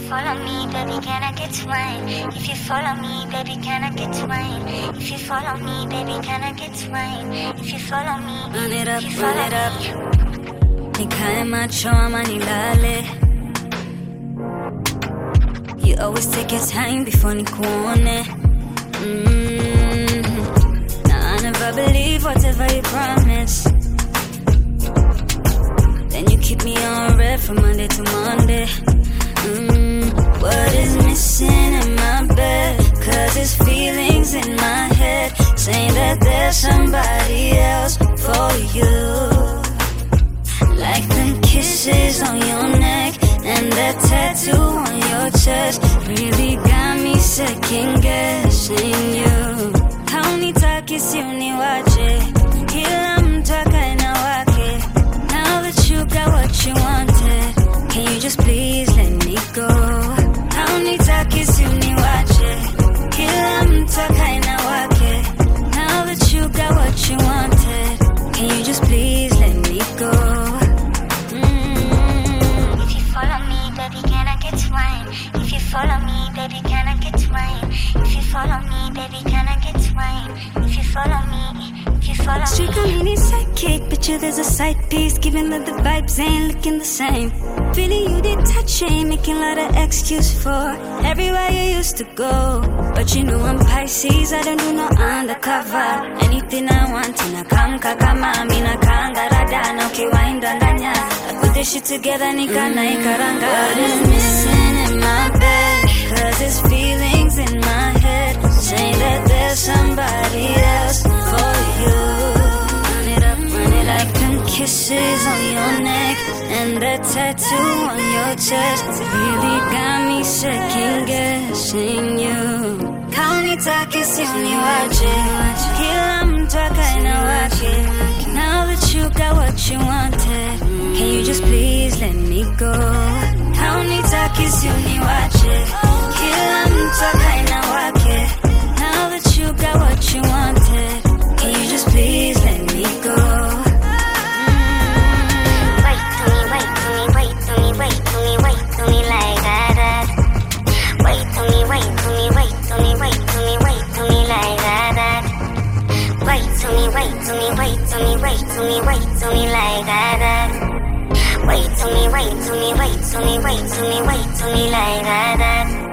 follow me, baby, can I get mine? If you follow me, baby, can I get mine? If you follow me, baby, can I get mine? If you follow me, Run it up, if you run follow it up. me. Nikae macho ama nilale. You always take your time before nikuone. Now I never believe whatever you promise. Then you keep me on red from Monday to Monday. What is missing in my bed? Cause there's feelings in my head saying that there's somebody else for you. Like the kisses on your neck and that tattoo on your chest really got me second guessing you. Haunitaki si uniwache, kila mtu akaina wake. Now that you got what you wanted, can you just please let me go? Haunitaki si uniwache, kila mtu akaina wake. Now that you got what you wanted, can you just please let me go? If you follow me, baby, can I get mine? If you follow me, baby, can I get mine? If you follow me, baby, can I get mine? If you follow me, if you follow Street me. mini sidekick, picture there's a side piece, giving that the vibes ain't looking the same. Feeling you did touch, ain't making a lot of excuse for everywhere you used to go. But you know I'm Pisces, I don't do no undercover. Anything I want, and I come kakama, I mean I can't garada, no kiwain dandanya. I put this shit together, nika na ikaranga. What is missing in my bed? Cause there's feelings in my head saying that there's somebody else for you. Run it up, run it like them kisses on your neck and that tattoo on your chest really got me second guessing you. Kaunitaki si uniwache, kila mtu akaina wake. Now that you got what you wanted, can you just please let me go? Kaunitaki si uniwache, kila mtu akaina wake. Now that you got what you wanted, can you just please let me go? Wait to me, wait to me, wait to me, wait to me, wait to me like that. Wait to me, wait to me, wait to me, wait to me, wait to me like that. Wait to me, wait to me, wait to me, wait to me, wait to me like that. Wait to me, wait to me, wait to me, wait to me, wait to me like that.